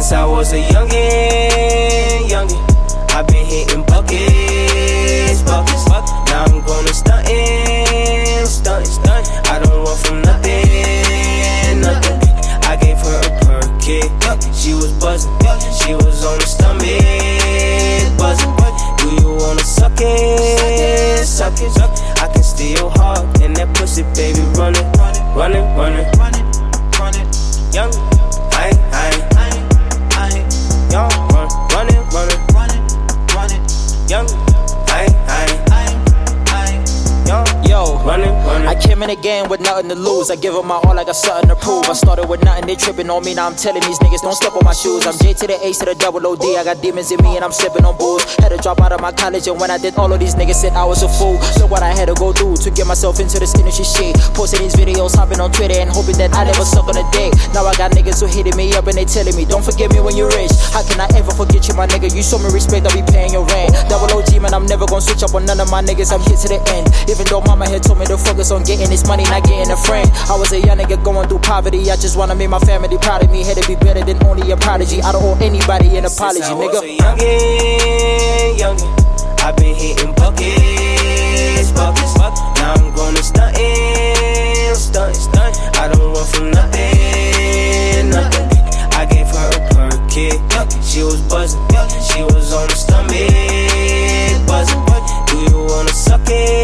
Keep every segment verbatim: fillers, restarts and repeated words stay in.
Since I was a youngin', youngin', I've been hitting buckets, buckets. Now I'm gonna stuntin', stuntin', stuntin'. I don't want from nothing, nothing. I gave her a perk, she was buzzin', she was on the stomach, buzzin'. Do you wanna suck it, suck it? I can steal your heart and that pussy, baby, run it, run it, run it, run it, run it. Young, I, I, I, I, young, run, run it, run it, run it, run it. Young, I, I, I, I, young, yo, run it, run it. I came in the game with nothing to lose. I give them my all, I got something to prove. I started with nothing, they tripping on me. Now I'm telling these niggas, don't step on my shoes. I'm J to the H to the double O D. I got demons in me and I'm slipping on booze. Had to drop out of my college, and when I did, all of these niggas said I was a fool. Look what I had to go through to get myself into this industry shit. Posting these videos, hopping on Twitter and hoping that I never suck on a dick. Now I got niggas who hitting me up and they telling me, don't forget me when you're rich. How can I ever forget you, my nigga? You show me respect, I'll be paying your rent. Double O G, man, I'm never gonna switch up on none of my niggas. I'm here to the end. Even though mama had told me to focus on getting this money, not getting a friend. I was a young nigga going through poverty. I just wanna make my family proud of me. Had to be better than only a prodigy. I don't owe anybody an apology, Since I nigga. was a youngin', youngin', I've been hitting buckets, buckets. Now I'm gonna stuntin', stuntin', stuntin'. I don't want from nothing, nothing. I gave her a perk, she was buzzin', she was on the stomach, buzzin'. Do you wanna suck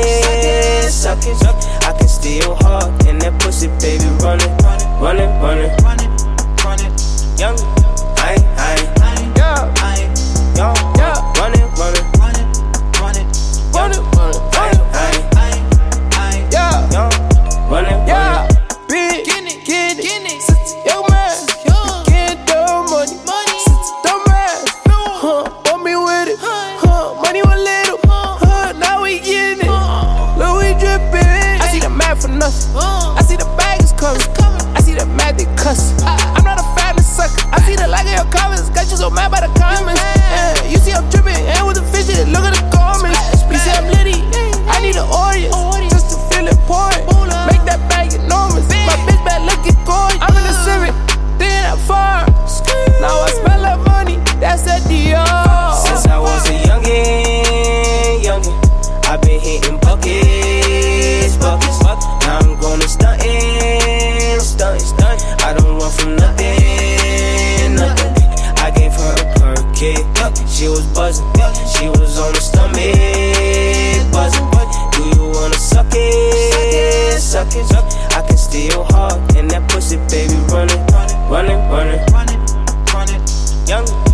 it, suck it? I can steal your heart and that pussy, baby, run it, run it, run it, run it, run it. Young, I, I, yeah, I, young, yeah, run it, run it, run it, run it, run it, run it, I, I, I, yeah, young, run it, yeah, big, get it, get it, get it. Since yo man, get the money, money. Since the man, huh, want me with it, huh, money one little, huh, now we getting it, look we drippin'. I see the mad for nothing, I see the bag is coming, I see the mad they cuss. I'm not a fan of sucker, I see the like of your comments, got you so mad by the comments. Yeah, you see I'm drippin', and with the fishes, look at the comments. You see I'm litty, I need an audience, just to feel important. Make that bag enormous, my bitch bad looking gorgeous. I'm in the Civic, thinking that far. Now I smell like money, that's that Dior. Since I was a youngin', youngin', I've been hitting buckets, buckets. Now I'm gonna stuntin', stuntin', stuntin'. I don't want from nothing, nothing. I gave her a perk, she was buzzin', she was on the stomach, buzzin'. Do you wanna suck it, suck it? I can steal your heart and that pussy, baby, run it, run it, run it, run it, run it. Young.